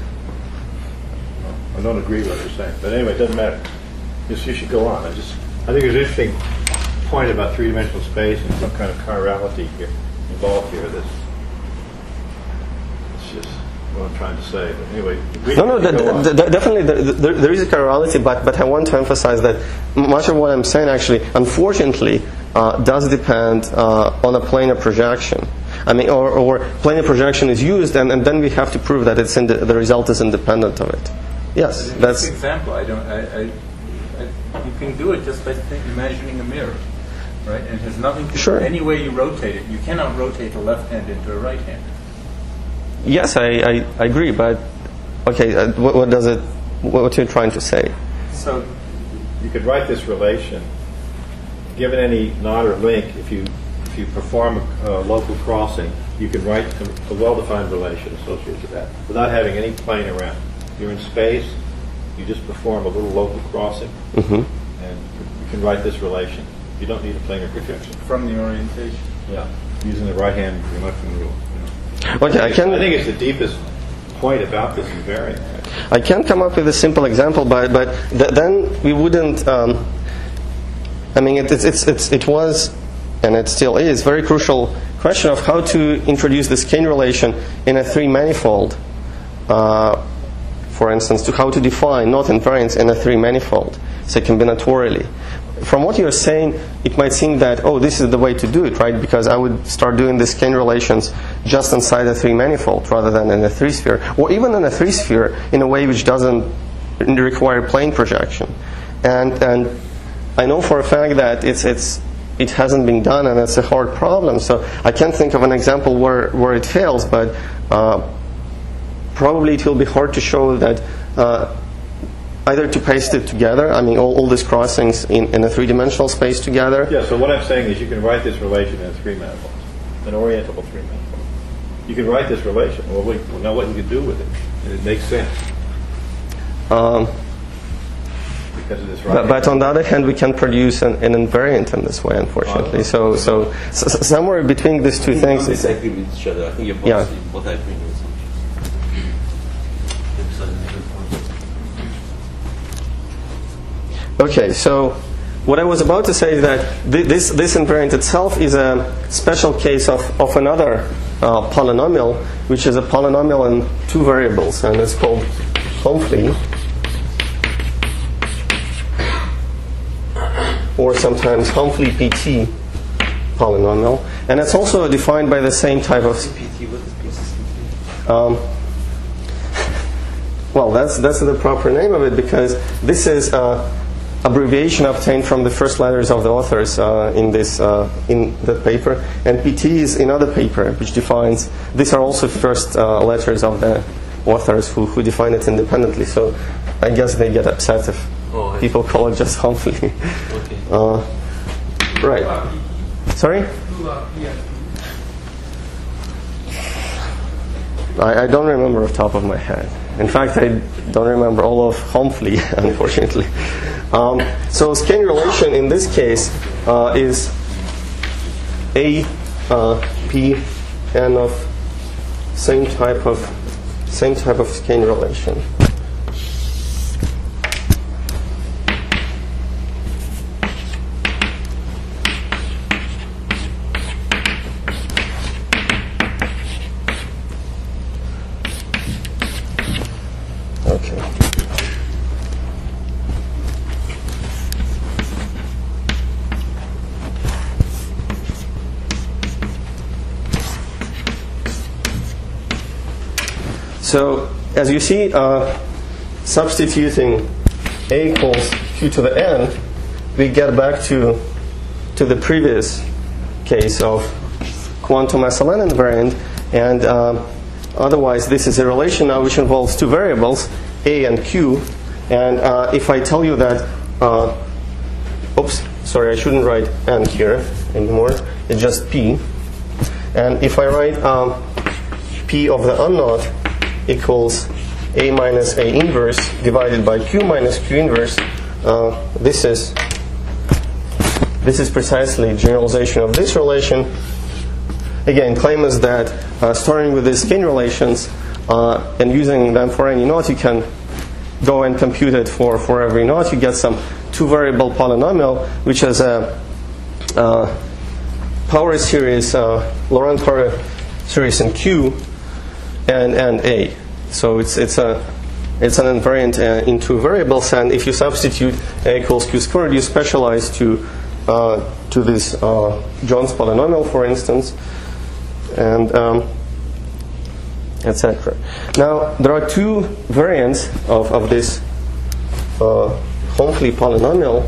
B: I don't agree with what you're saying, but anyway, it doesn't matter. Just, you should go on. I just, I think there's an interesting point about three-dimensional space and some kind of chirality here involved here. That's, it's just what I'm trying to say. But anyway, we
A: No, no,
B: can
A: the,
B: go on.
A: the, the, definitely the, the, there is a chirality, but but I want to emphasize that much of what I'm saying actually, unfortunately, uh, does depend uh, on a planar projection. I mean, or, or planar projection is used, and, and then we have to prove that it's in the, the result is independent of it. Yes,
G: In
A: that's
G: this example, I don't. I, I, I, you can do it just by think, imagining a mirror, right? And it has nothing to
A: Sure.
G: do. Any way you rotate it, you cannot rotate the left hand into a right hand.
A: yes, I, I, I agree, but okay, uh, what, what does it? What, what are you trying to say?
G: So
B: You could write this relation. Given any knot or link, if you if you perform a, a local crossing, you can write a, a well-defined relation associated with that without having any plane around. You're in space. You just perform a little local crossing,
A: Mm-hmm.
B: and you can write this relation. You don't need a planar projection.
G: from the orientation.
B: Yeah, using the right-hand reluctant rule. you know.
A: Okay, I can.
B: I think it's the deepest point about this invariant.
A: I can come up with a simple example, but but th- then we wouldn't. Um, I mean, it, it's, it's, it's, it was, and it still is, very crucial question of how to introduce this Kane relation in a three-manifold. Uh, for instance, to how to define knot invariance in a three-manifold, say combinatorially. From what you're saying, it might seem that, oh, this is the way to do it, right? Because I would start doing these Kane relations just inside a three-manifold rather than in a three-sphere, or even in a three-sphere in a way which doesn't require plane projection. And and I know for a fact that it's it's it hasn't been done, and it's a hard problem. So I can't think of an example where where it fails, but uh, probably it will be hard to show that. Uh, Either to paste it together, I mean, all, all these crossings in, in a three-dimensional space together.
B: Yeah, so what I'm saying is you can write this relation in a three-manifold, an orientable three-manifold. You can write this relation. Well, we we'll know what you can do with it, and it makes sense.
A: Um,
B: because of this
A: but, but on the other hand, we can produce an, an invariant in this way, unfortunately.
B: Uh,
A: so, so, so somewhere between these two things.
C: They disagree with each other. I think you're both
A: Yeah.
C: both agree with something.
A: Okay, so what I was about to say is that th- this this invariant itself is a special case of, of another uh, polynomial, which is a polynomial in two variables, and it's called Hopfli, or sometimes Hopfli P T polynomial, and it's also defined by the same type of. Um, well, that's that's the proper name of it, because this is. Uh, abbreviation obtained from the first letters of the authors uh, in this uh, in that paper, and P T is another paper which defines. These are also first uh, letters of the authors who, who define it independently. So I guess they get upset if
C: oh,
A: people call it just Hopfli.
C: Okay.
A: uh, right. Sorry. I, I don't remember off the top of my head. In fact, I don't remember all of Hopfli, unfortunately. Um, so Kane relation in this case uh, is A uh, P n of same type of same type of Kane relation. Okay. So, as you see, uh, substituting A equals Q to the N, we get back to to the previous case of quantum S L N invariant, and um, otherwise this is a relation now which involves two variables, A and Q, and uh, if I tell you that, uh, oops, sorry, I shouldn't write N here anymore, it's just P, and if I write um, P of the unknot equals A minus A inverse divided by Q minus Q inverse. Uh, this is this is precisely generalization of this relation. Again, claim is that uh, starting with these Kane relations uh, and using them for any knot, you can go and compute it for, for every knot. You get some two-variable polynomial, which has a uh, power series, uh, Laurent power series in Q. And, and A, so it's it's a it's an invariant uh, in two variables, and if you substitute A equals Q squared, you specialize to uh, to this uh, Jones polynomial, for instance, and um, et cetera. Now there are two variants of of this uh, Hopfli polynomial.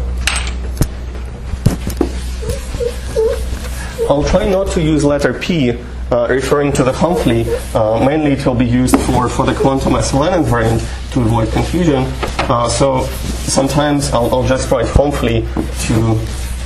A: I'll try not to use letter P. Uh, referring to the Hopfli, uh, mainly it will be used for, for the quantum S L N invariant to avoid confusion. Uh, so sometimes I'll, I'll just write Hopfli to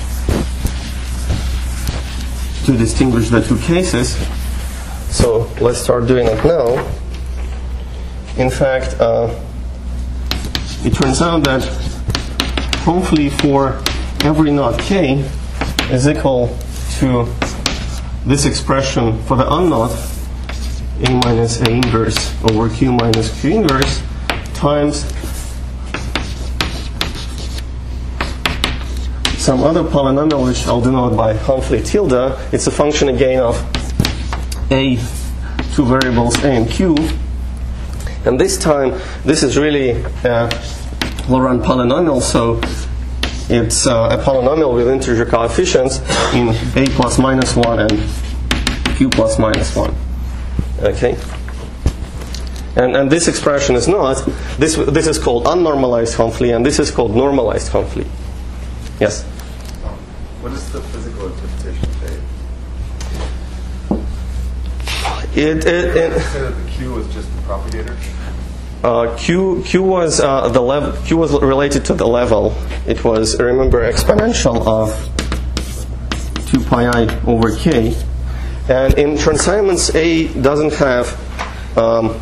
A: to distinguish the two cases. So let's start doing it now. In fact, uh, it turns out that Hopfli for every knot K is equal to this expression for the unknot, A minus A inverse over Q minus Q inverse, times some other polynomial which I'll denote by Humphrey tilde. It's a function again of a, two variables a and q. And this time, this is really a Laurent polynomial, so it's uh, a polynomial with integer coefficients in a plus minus one and q plus minus one. Okay? And, and this expression is not, this, this is called unnormalized Humphrey, and this is called normalized Humphrey. Yes?
J: What is the physical interpretation of A?
A: It, it, it,
J: you say that the Q was just the propagator?
A: Uh, Q Q was uh, the level. Q was related to the level. It was, remember, exponential of two pi I over k. And in transaminds, A doesn't have. Um,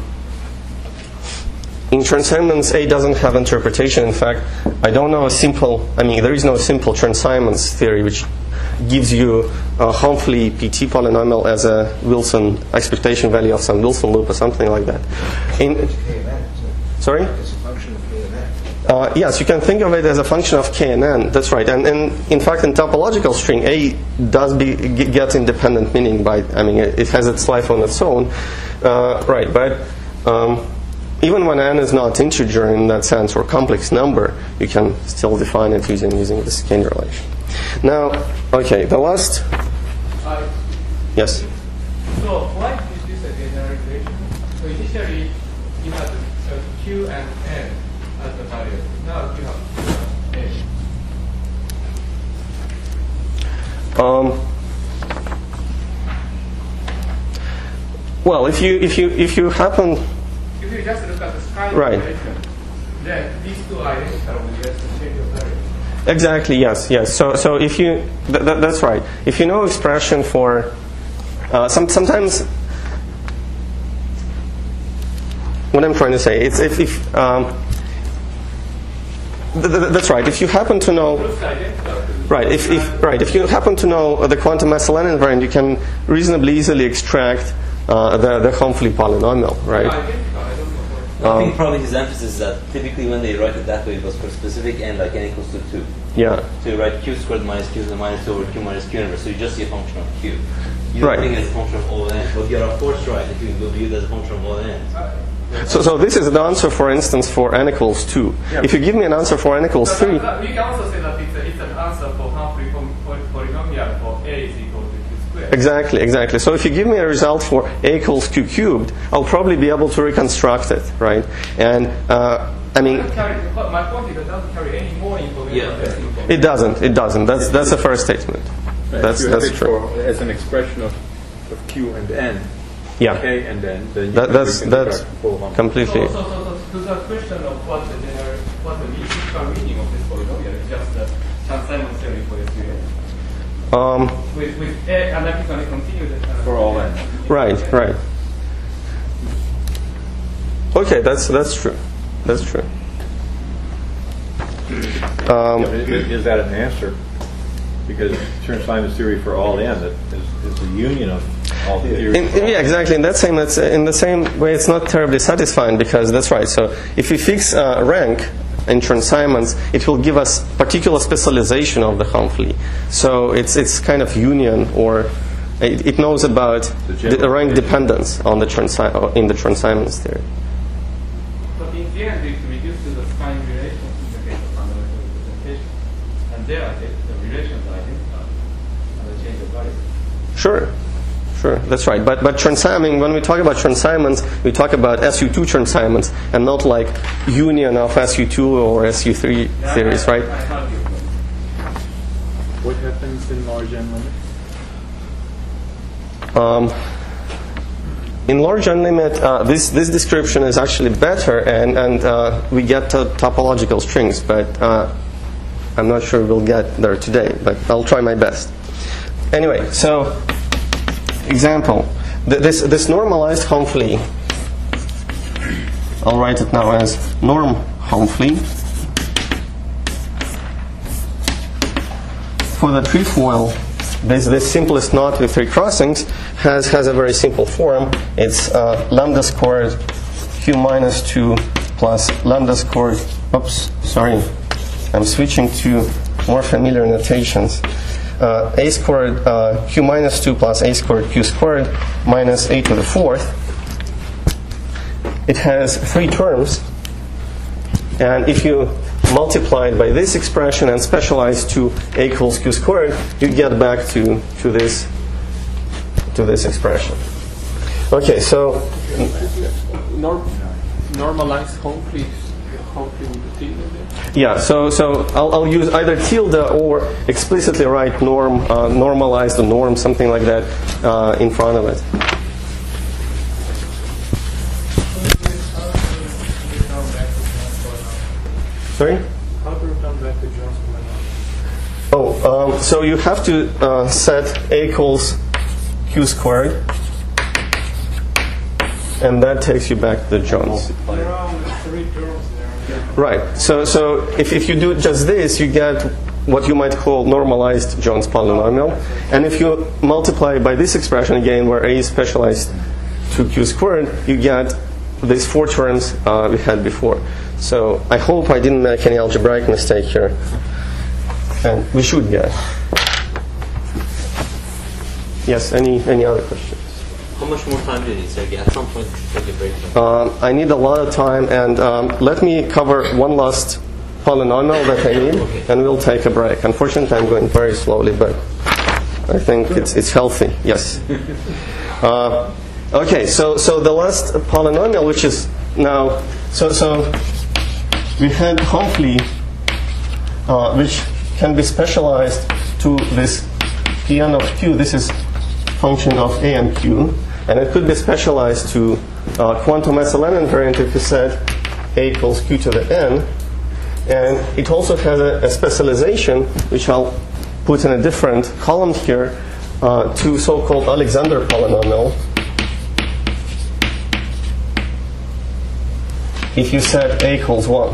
A: in transaminds, A doesn't have interpretation. In fact, I don't know a simple. I mean, there is no simple transaminds theory which gives you a Humphrey P T polynomial as a Wilson expectation value of some Wilson loop or something like that. In, sorry?
J: It's a function of K and N.
A: Uh, yes, you can think of it as a function of K and N. That's right. And, and in fact, in topological string, A does be, get independent meaning by. I mean, it, it has its life on its own, uh, right? But um, even when N is not integer in that sense or complex number, you can still define it using using this Kane relation. Now, okay, the last.
H: Uh,
A: Yes.
H: So why is this a generalization? So initially you had uh, Q and N as the variable. Now you have Q and A.
A: Um, well, if you if you if you happen.
H: If you just look at the sky
A: Right.
H: relation, then these two are identical with just the change of variable.
A: Exactly. Yes. Yes. So, so if you, th- th- that's right. If you know expression for, uh, some sometimes, what I'm trying to say, it's if, if um, th- th- that's right. If you happen to know, right. If, if right, if you happen to know the quantum S L N invariant, you can reasonably easily extract uh, the the Humphrey polynomial, right?
C: I think probably his emphasis is that typically when they write it that way, it was for specific n, like n equals to two.
A: Yeah.
C: So you write q squared minus q to the minus two over q minus q inverse. So you just see a function of q. You don't
A: Right.
C: think it's a function of all n. But you're of course right if you will view it as a function of all n.
A: So, so this is the answer, for instance, for n equals two.
H: Yeah.
A: If you give me an answer for n equals
H: So
A: three,
H: that- we can also say that it's, a, it's an answer for Humphrey pol- pol- polynomial for a is equal to q squared.
A: exactly, exactly. So if you give me a result for a equals q cubed, I'll probably be able to reconstruct it, right? And uh, I mean,
H: It doesn't carry, my point is it doesn't carry any more information.
C: Yeah.
H: than this information.
A: it doesn't. It doesn't. That's that's the first statement.
G: Right,
A: That's
G: if you have
A: that's
G: it
A: true.
G: for, as an expression of, of Q and N,
A: Yeah.
G: K and N, then you
A: That,
G: can
A: that's
G: reconstruct
A: that's
G: the full Humphrey.
A: completely.
H: So, so, so, so to the question of what the general, what the physical meaning of this polynomial is just the Chern-Simons theory for S U N.
A: Um,
H: With, with a analytically continued uh,
G: For all n.
A: right, right. Okay, that's that's true. That's true. Um,
B: Yeah, but is, is that an answer? Because Chern-Simons theory for all n that is, is the union of all theories.
A: In, in- yeah, exactly. In that same, that's, in the same way, it's not terribly satisfying because that's right. So if we fix uh, rank in Chern-Simons, it will give us particular specialization of the Humphrey. So it's it's kind of union, or it, it knows about
B: The
A: the rank dependence on the Chern- in the Chern-Simons theory.
H: But in the end, it reduces to the spine relations in the case of fundamental representation. And there, the, the relations are identical and the change of variable.
A: Sure. Sure, that's right. But but Chern-Simons, when we talk about Chern-Simons, we talk about S U two Chern-Simons and not like union of S U two or S U three
H: Yeah,
A: theories,
H: I,
A: right?
H: I have you.
G: What happens in large n limit?
A: Um, in large n limit, uh, this this description is actually better, and and uh, we get to topological strings, but uh, I'm not sure we'll get there today. But I'll try my best. Anyway, so example, th- this this normalized Humphrey. I'll write it now as norm Humphrey for the trefoil. This this simplest knot with three crossings has has a very simple form. It's uh, lambda squared q minus two plus lambda squared. Oops, sorry, I'm switching to more familiar notations. Uh, a squared uh, q minus two plus a squared q squared minus a to the fourth. It has three terms, and if you multiply it by this expression and specialize to a equals q squared, you get back to to this to this expression. Okay, so
H: Norm, normalize Homfrey, Homfrey with the tilde there?
A: yeah, so so I'll, I'll use either tilde or explicitly write norm, uh, normalize the norm, something like that, uh, in front of it. Sorry?
D: How to return back to John's polynomial?
A: Oh, um, so you have to uh, set a equals q squared, and that takes you back to the John's.
D: There are only three terms there.
A: Right. So so if, if you do just this, you get what you might call normalized John's polynomial. And if you multiply by this expression again, where a is specialized to q squared, you get these four terms uh, we had before. So I hope I didn't make any algebraic mistake here. And we should get. Yes, any any other questions?
C: How much more time do you need, Sergey? At some point, take a break.
A: Um, I need a lot of time, and um, let me cover one last polynomial that I need, and we'll take a break. Unfortunately, I'm going very slowly, but I think it's it's healthy. Yes. Uh, okay, so so the last polynomial, which is now so so we had Homfrey, uh, which can be specialized to this Pn of q. This is function of a and q. And it could be specialized to uh, quantum S L N invariant if you said a equals q to the n. And it also has a, a specialization, which I'll put in a different column here, uh, to so-called Alexander polynomial. If you said a equals one.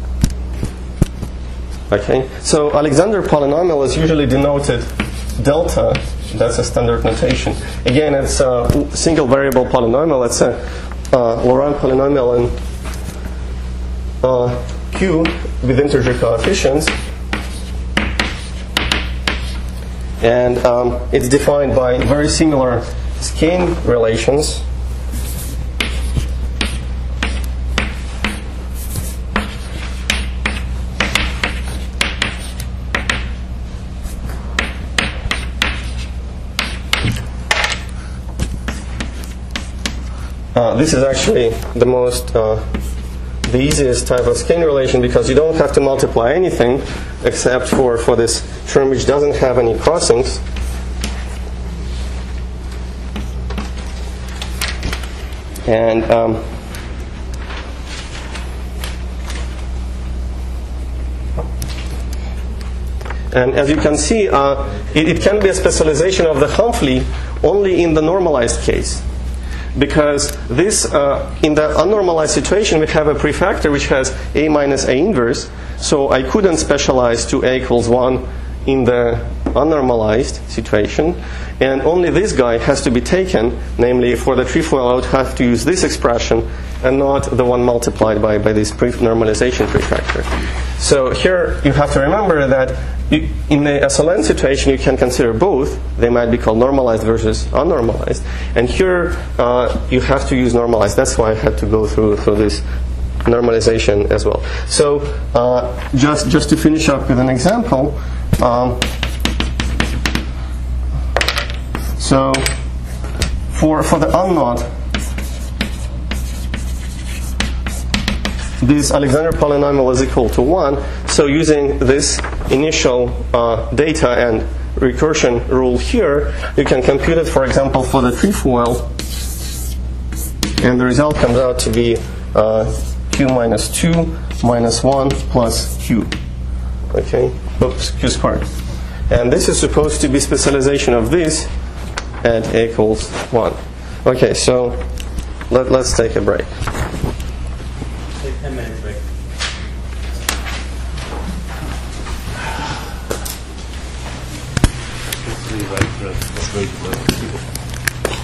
A: Okay? So Alexander polynomial is usually denoted delta. That's a standard notation. Again, it's a single variable polynomial. It's a uh, Laurent polynomial in uh, Q with integer coefficients. And um, it's defined by very similar Skene relations. Uh, this is actually the most, uh, the easiest type of Skene relation because you don't have to multiply anything except for, for this term which doesn't have any crossings. And um, and as you can see, uh, it, it can be a specialization of the Homfrey only in the normalized case. Because this, uh, in the unnormalized situation, we have a prefactor which has a minus a inverse, so I couldn't specialize to a equals one in the unnormalized situation, and only this guy has to be taken, namely for the trefoil I would have to use this expression and not the one multiplied by, by this pre- normalization prefactor. So here you have to remember that you, in the S L N situation you can consider both. They might be called normalized versus unnormalized. And here uh, you have to use normalized. That's why I had to go through, through this normalization as well. So uh, just, just to finish up with an example. Um, so for, for the unknot, this Alexander polynomial is equal to one. So using this initial uh, data and recursion rule here, you can compute it, for example, for the trefoil. And the result comes out to be uh, q minus two minus one plus q. Okay? Oops, q squared. And this is supposed to be specialization of this at a equals one. Okay, so let, let's take a break.
C: Take ten minutes break. Let's leave right for us. Let's wait for